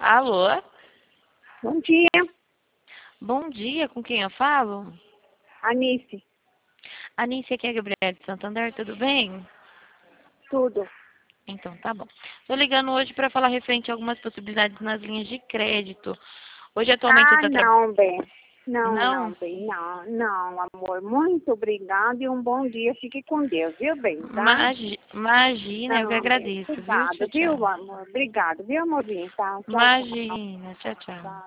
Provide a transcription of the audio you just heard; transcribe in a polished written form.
Alô? Bom dia, Bom dia, com quem eu falo? Anice. Anícia, aqui é a Gabriela de Santander, tudo bem? Tudo. Então, tá bom. Tô ligando hoje para falar referente a algumas possibilidades nas linhas de crédito. Hoje, atualmente, você Ah, tá não, bem. Não, Não? não, bem. Não, não, amor. Muito obrigada e um bom dia. Fique com Deus, viu, bem, tá? Imagina, eu que Não, bem. agradeço, viu? Obrigada, Tchau, tchau. viu, amor? Obrigada, viu, amorzinho? Tá? Tchau, tchau. Imagina, tchau, tchau. Tá.